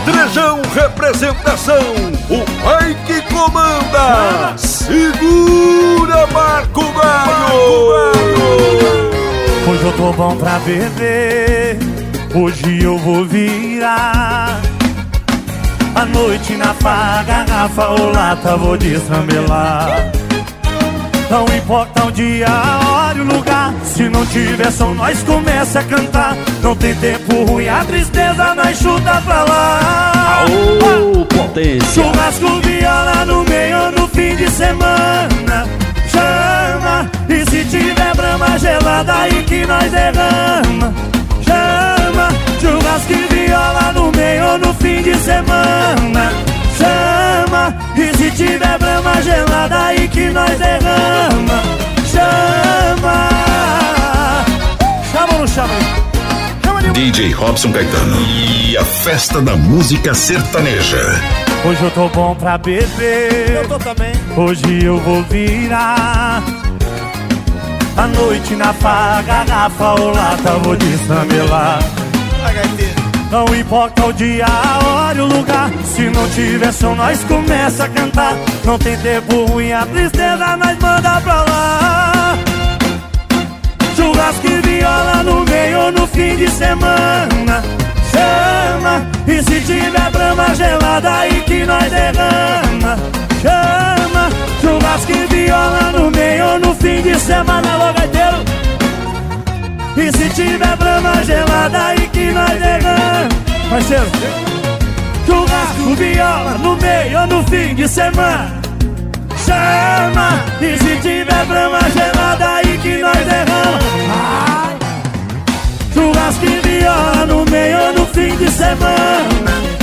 Pedrejão representação, o pai que comanda. Segura, Marco Velho. Hoje eu tô bom pra beber, hoje eu vou virar a noite na farra, garrafa ou lata, vou destrambelar. Não importa o dia, a hora e o lugar, se não tiver som nós começa a cantar. Não tem tempo ruim, a tristeza nós chuta pra lá. Aô, potência. Churrasco, viola no meio no fim de semana. Chama, e se tiver brama gelada aí que nós derrama. Chama, churrasco e viola no meio no fim de semana. Chama, e se tiver brama gelada aí que nós derrama. Chama. Chama ou não chama aí? DJ Robson Caetano e a festa da música sertaneja. Hoje eu tô bom pra beber, eu tô também. Hoje eu vou virar a noite na farra, garrafa ou lata, vou destrambelar. Não importa o dia, a hora e o lugar, se não tiver som nós começa a cantar. Não tem tempo ruim, a tristeza nós manda pra lá. Churrasco e viola no meio no fim de semana. Chama, e se tiver brama gelada aí que nós derrama. Chama, churrasco e viola no meio no fim de semana. Alô, gaiteiro. E se tiver brama gelada aí que nós derrama. Parceiro, churrasco, viola no meio no fim de semana. Chama, e se tiver brama gelada aí que nós derrama. Churrasco e viola no meio no fim de semana.